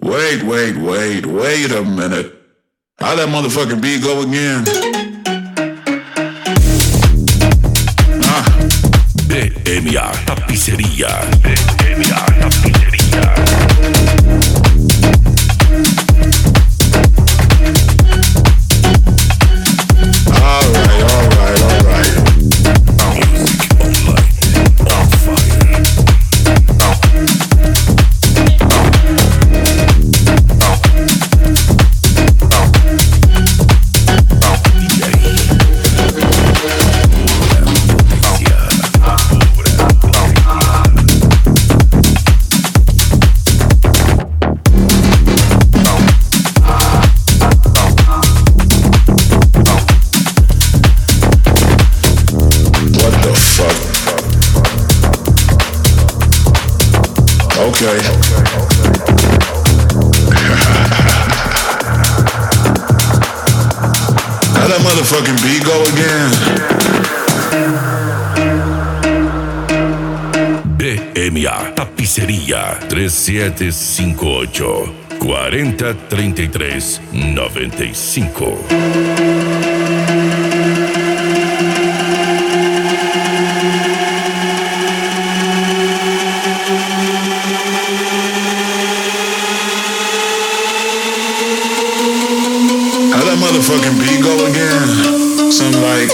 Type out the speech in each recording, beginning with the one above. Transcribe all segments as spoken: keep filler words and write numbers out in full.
Wait, wait, wait, wait a minute. How that motherfucking beat go again? Ah. B M A Tapiceria. B M A Tapiceria. Alright, alright, alright. Music online, on fire. D J What the fuck? Okay. How that motherfucking beat go again? B M A Tapiceria três sete cinco oito, quarenta, trinta e três, noventa e cinco. How that motherfucking beat go again? Something like.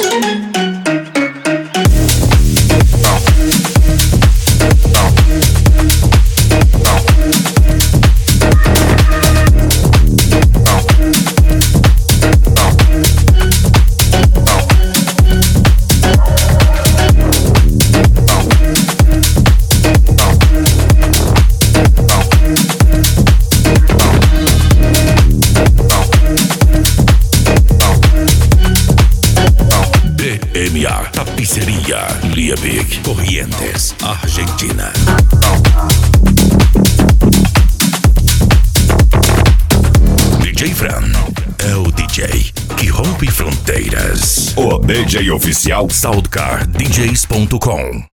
B M A Tapiceria, Liebig, Corrientes, Argentina. D J Fran é o D J que rompe fronteiras. O D J oficial Soundcar D Js ponto com.